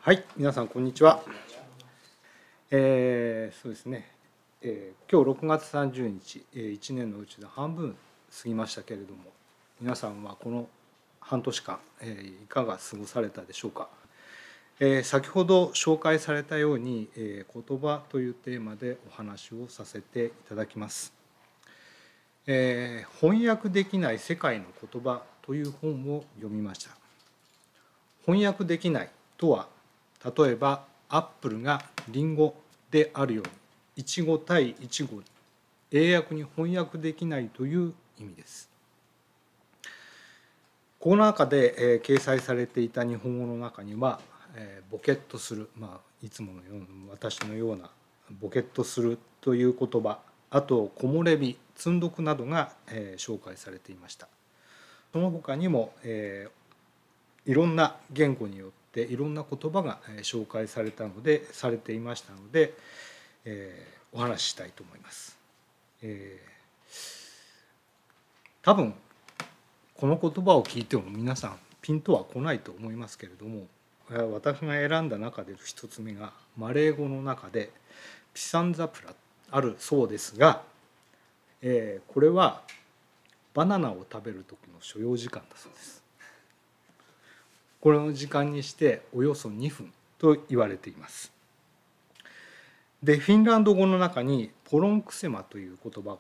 はい、皆さんこんにちは。そうですね、今日6月30日、1年のうちで半分過ぎましたけれども、皆さんはこの半年間、いかが過ごされたでしょうか。先ほど紹介されたように、言葉というテーマでお話をさせていただきます。翻訳できない世界の言葉という本を読みました。翻訳できないとは、例えばアップルがリンゴであるように、イチゴ対イチゴ、英訳に翻訳できないという意味です。この中で、掲載されていた日本語の中には、ボケッとする、いつものような私のようなボケッとするという言葉、あと木漏れ日、積んどくなどが、紹介されていました。その他にも、いろんな言語によっていろんな言葉が紹介されていましたので、お話ししたいと思います。多分この言葉を聞いても皆さんピンとは来ないと思いますけれども、私が選んだ中で一つ目がマレー語の中でピサンザプラあるそうですが、これはバナナを食べる時の所要時間だそうです。これの時間にしておよそ2分と言われています。で、フィンランド語の中にポロンクセマという言葉があって、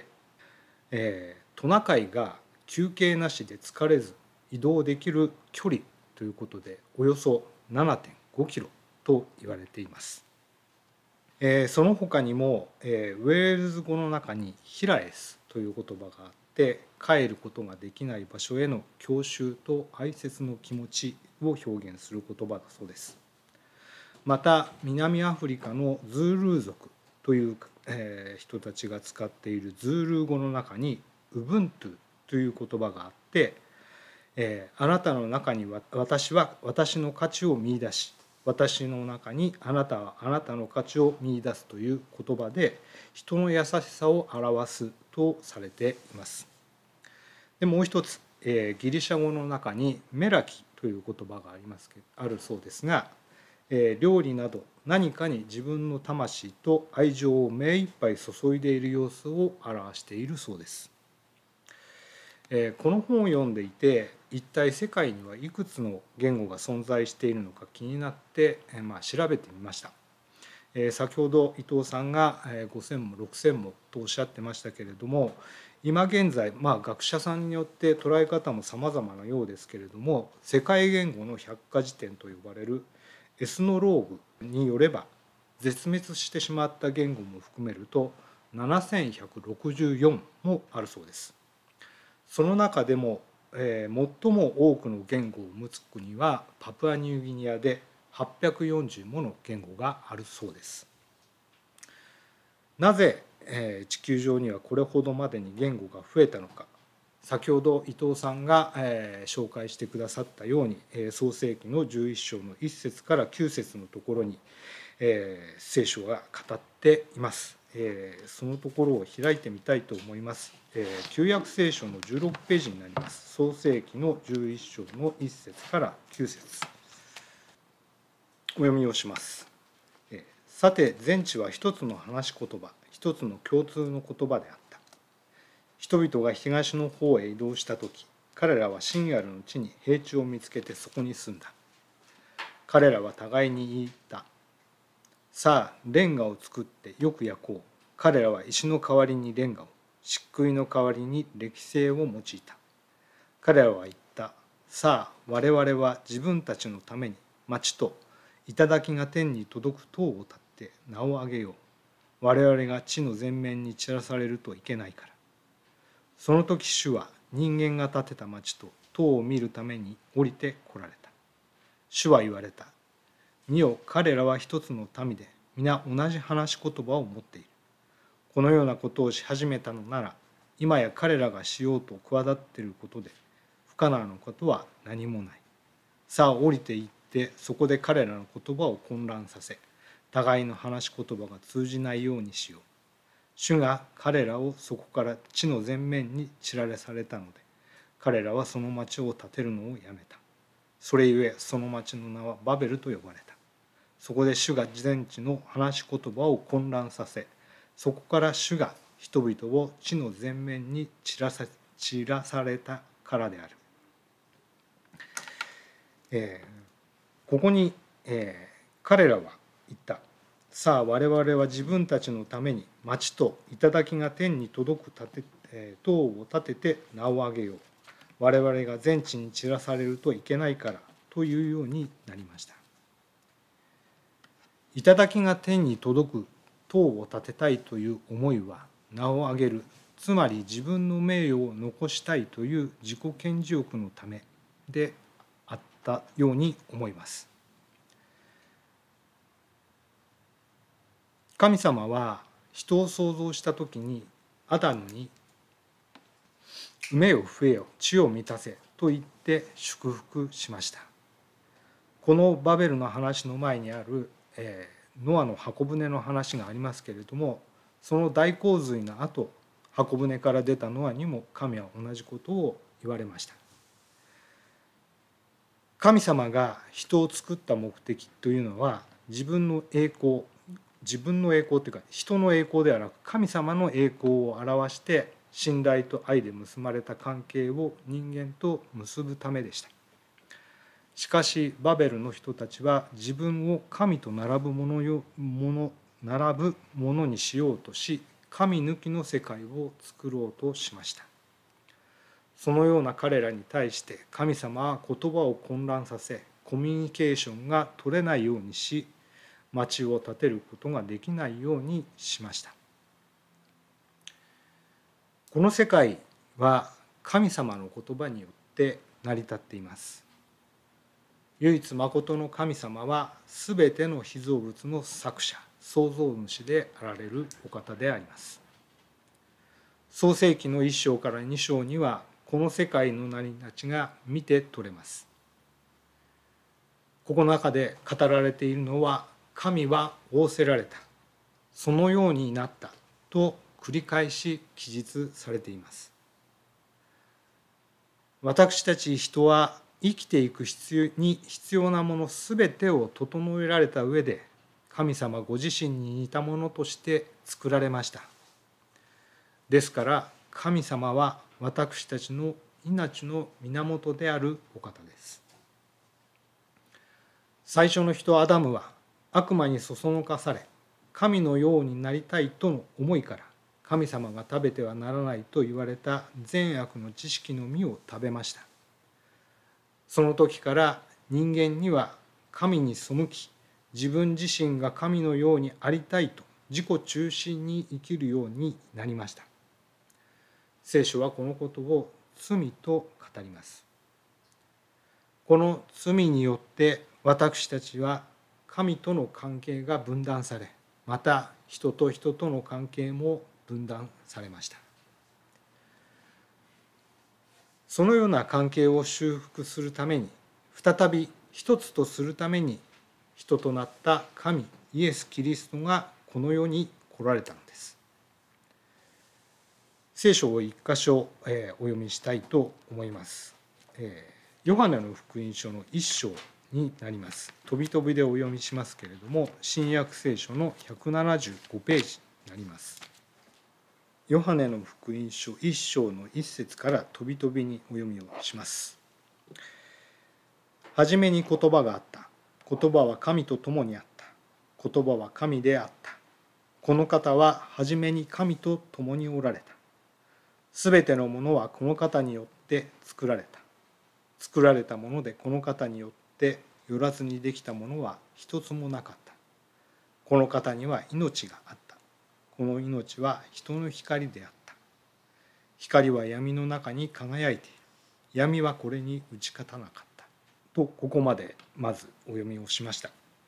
トナカイが休憩なしで疲れず移動できる距離ということでおよそ 7.5 キロと言われています。その他にも、ウェールズ語の中にヒラエスという言葉があって、帰ることができない場所への郷愁と哀切の気持ちを表現する言葉だそうです。また南アフリカのズールー族という、人たちが使っているズールー語の中にウブントゥという言葉があって、あなたの中に私は私の価値を見出し、私の中にあなたはあなたの価値を見出すという言葉で人の優しさを表すとされています。でもう一つ、ギリシャ語の中にメラキという言葉があるそうですが、料理など何かに自分の魂と愛情を目いっぱい注いでいる様子を表しているそうです。この本を読んでいて、一体世界にはいくつの言語が存在しているのか気になって、調べてみました。先ほど伊藤さんが5,000も6,000もとおっしゃってましたけれども、今現在、学者さんによって捉え方も様々なようですけれども、世界言語の百科事典と呼ばれるエスノローグによれば、絶滅してしまった言語も含めると7164もあるそうです。その中でも、最も多くの言語を持つ国はパプアニューギニアで840もの言語があるそうです。なぜ、地球上にはこれほどまでに言語が増えたのか。先ほど伊藤さんが、紹介してくださったように、創世記の11章の1節から9節のところに、聖書が語っています。そのところを開いてみたいと思います。旧約聖書の16ページになります。創世記の11章の1節から9節お読みをします。さて全地は一つの話し言葉、一つの共通の言葉であった。人々が東の方へ移動したとき、彼らはシンガルの地に平地を見つけてそこに住んだ。彼らは互いに言った。さあ、レンガを作ってよく焼こう。彼らは石の代わりにレンガを、漆喰の代わりに歴製を用いた。彼らは言った。さあ、我々は自分たちのために町と頂が天に届く塔を立って名を上げよう。我々が地の全面に散らされるといけないから。その時主は人間が建てた町と塔を見るために降りて来られた。主は言われた。見よ、彼らは一つの民で皆同じ話し言葉を持っている。このようなことをし始めたのなら、今や彼らがしようと企っていることで不可能なことは何もない。さあ降りて行ってそこで彼らの言葉を混乱させ、互いの話し言葉が通じないようにしよう。主が彼らをそこから地の全面に散られされたので、彼らはその町を建てるのをやめた。 それゆえその町の名はバベルと呼ばれた。そこで主が全地の話し言葉を混乱させ、そこから主が人々を地の全面に散らされたからである。ここに、彼らは言った。さあ我々は自分たちのために町と頂が天に届く塔を建てて名を挙げよう。我々が全地に散らされるといけないからというようになりました。頂が天に届く塔を建てたいという思いは名を挙げる、つまり自分の名誉を残したいという自己顕示欲のためであったように思います。神様は人を創造したときにアダムに産めよ増えよ地を満たせと言って祝福しました。このバベルの話の前にあるノアの箱舟の話がありますけれども、その大洪水の後、箱舟から出たノアにも神は同じことを言われました。神様が人を作った目的というのは自分の栄光というか人の栄光ではなく神様の栄光を表して信頼と愛で結ばれた関係を人間と結ぶためでした。しかしバベルの人たちは自分を神と並ぶものにしようとし、神抜きの世界を作ろうとしました。そのような彼らに対して神様は言葉を混乱させ、コミュニケーションが取れないようにし、町を建てることができないようにしました。この世界は神様の言葉によって成り立っています。唯一まことの神様はすべての被造物の作者、創造主であられるお方であります。創世記の1章から2章にはこの世界の成り立ちが見て取れます。ここの中で語られているのは、神は仰せられた、そのようになったと繰り返し記述されています。私たち人は生きていく必要なものすべてを整えられた上で、神様ご自身に似たものとして作られました。ですから神様は私たちの命の源であるお方です。最初の人アダムは悪魔にそそのかされ、神のようになりたいとの思いから神様が食べてはならないと言われた善悪の知識の実を食べました。その時から人間には神に背き、自分自身が神のようにありたいと自己中心に生きるようになりました。聖書はこのことを罪と語ります。この罪によって私たちは神との関係が分断され、また人と人との関係も分断されました。そのような関係を修復するために、再び一つとするために人となった神イエス・キリストがこの世に来られたのです。聖書を一箇所お読みしたいと思います。ヨハネの福音書の一章になります。飛び飛びでお読みしますけれども、新約聖書の175ページになります。ヨハネの福音書一章の一節から飛び飛びにお読みをします。はじめに言葉があった。言葉は神と共にあった。言葉は神であった。この方ははじめに神と共におられた。すべてのものはこの方によって作られた。作られたものでこの方によってよらずにできたものは一つもなかった。この方には命があった。この命は人の光であった。光は闇の中に輝いている。闇はこれに打ち勝たなかった。と、ここまでまずお読みをしました。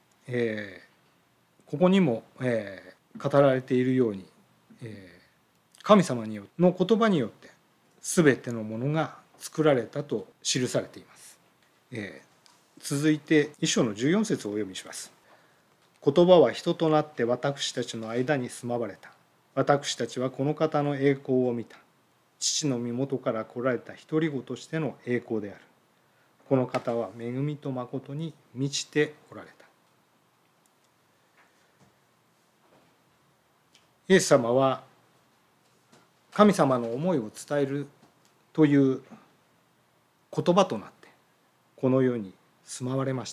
ここにも、語られているように、神様の言葉によって全てのものが作られたと記されています。続いて一章の14節をお読みします。言葉は人となって私たちの間に住まわれた。私たちはこの方の栄光を見た。父の身元から来られた独り子としての栄光である。 この方は恵みと誠に満ちておられた。イエス様は神様の思いを伝えるという言葉となってこの世に住まわれました。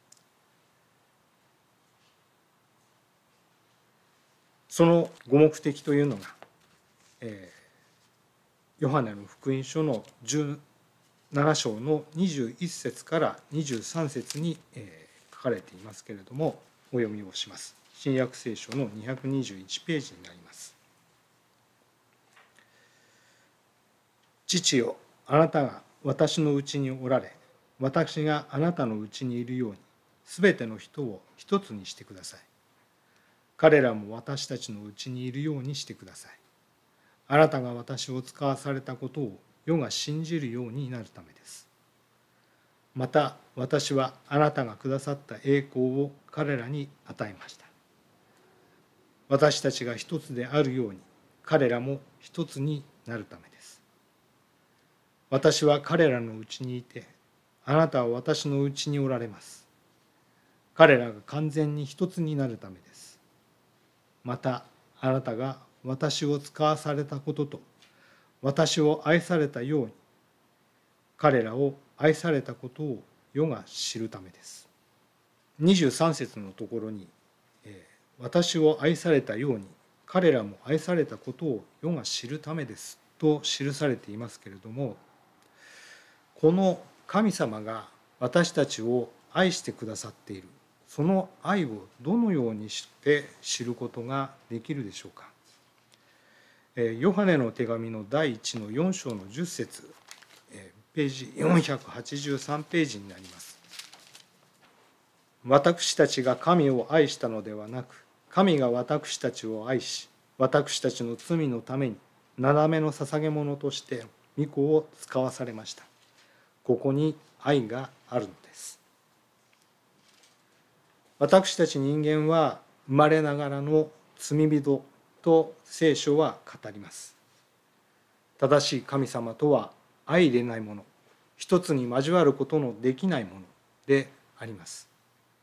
そのご目的というのが、ヨハネの福音書の17章の21節から23節に書かれていますけれども、お読みをします。新約聖書の221ページになります。父よ、あなたが私のうちにおられ、私があなたのうちにいるように、すべての人を一つにしてください。彼らも私たちのうちにいるようにしてください。あなたが私を使わされたことを世が信じるようになるためです。また私はあなたがくださった栄光を彼らに与えました。私たちが一つであるように彼らも一つになるためです。私は彼らのうちにいて、あなたは私のうちにおられます。彼らが完全に一つになるためです。またあなたが私を使わされたことと私を愛されたように彼らを愛されたことを世が知るためです。23節のところに私を愛されたように彼らも愛されたことを世が知るためですと記されていますけれども、この神様が私たちを愛してくださっている、その愛をどのようにして知ることができるでしょうか。ヨハネの手紙の第1の4章の10節、ページ483ページになります。私たちが神を愛したのではなく、神が私たちを愛し、私たちの罪のために斜めの捧げ物として御子を使わされました。ここに愛があるのです。私たち人間は生まれながらの罪人と聖書は語ります。正しい神様とは相入れないもの、一つに交わることのできないものであります。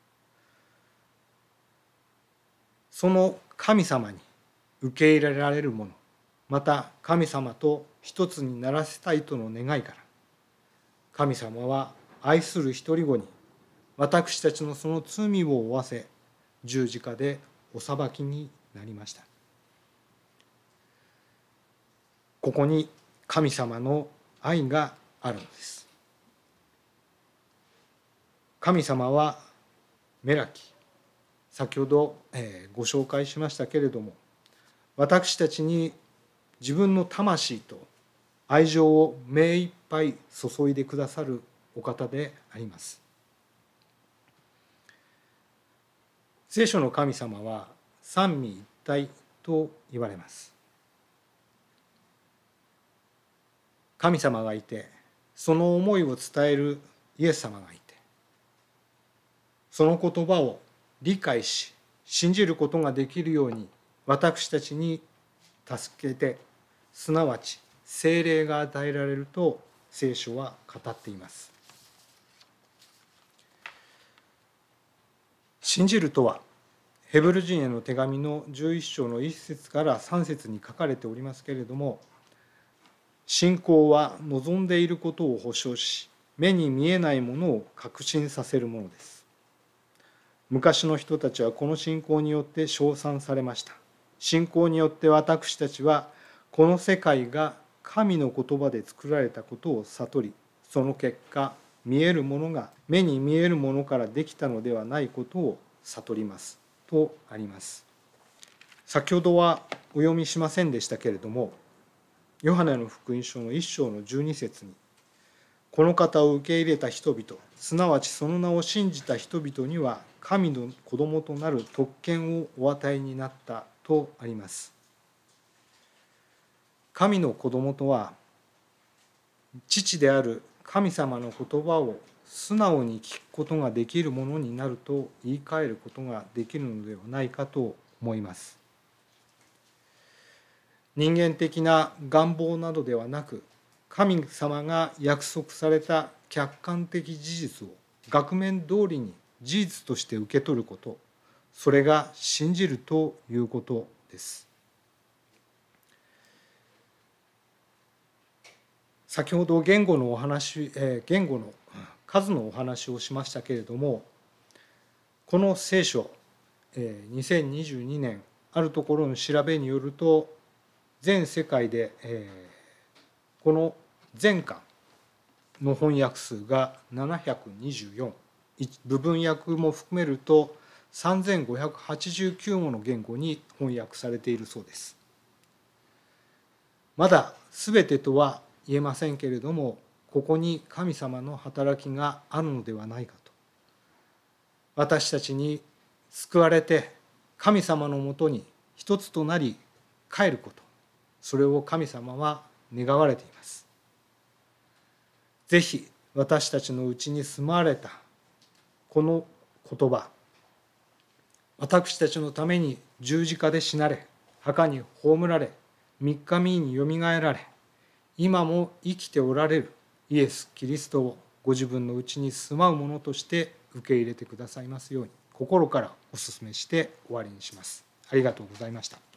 その神様に受け入れられるもの、また神様と一つにならせたいとの願いから、神様は愛する一人子に私たちのその罪を負わせ、十字架でお裁きになりました。ここに神様の愛があるのです。神様はメラキ、先ほどご紹介しましたけれども、私たちに自分の魂と愛情を目いっぱい注いでくださるお方であります。聖書の神様は三位一体と言われます。神様がいて、その思いを伝えるイエス様がいて、その言葉を理解し信じることができるように私たちに助けて、すなわち聖霊が与えられると聖書は語っています。信じるとは、ヘブル人への手紙の11章の1節から3節に書かれておりますけれども、信仰は望んでいることを保証し、目に見えないものを確信させるものです。昔の人たちはこの信仰によって称賛されました。信仰によって私たちはこの世界が神の言葉で作られたことを悟り、その結果見えるものが目に見えるものからできたのではないことを悟りますとあります。先ほどはお読みしませんでしたけれども、ヨハネの福音書の1章の12節に、この方を受け入れた人々、すなわちその名を信じた人々には神の子供となる特権をお与えになったとあります。神の子供とは、父である神様の言葉を素直に聞くことができるものになると言い換えることができるのではないかと思います。人間的な願望などではなく、神様が約束された客観的事実を額面通りに事実として受け取ること、それが信じるということです。先ほど言語の数のお話をしましたけれども、この聖書、2022年あるところの調べによると、全世界でこの全巻の翻訳数が724、部分訳も含めると3589もの言語に翻訳されているそうです。まだ全てとは言えませんけれども、ここに神様の働きがあるのではないかと。私たちに救われて神様のもとに一つとなり帰ること、それを神様は願われています。ぜひ私たちのうちに住まわれたこの言葉、私たちのために十字架で死なれ、墓に葬られ、三日目によみがえられ、今も生きておられるイエス・キリストをご自分のうちに住まうものとして受け入れてくださいますように、心からお勧めして終わりにします。ありがとうございました。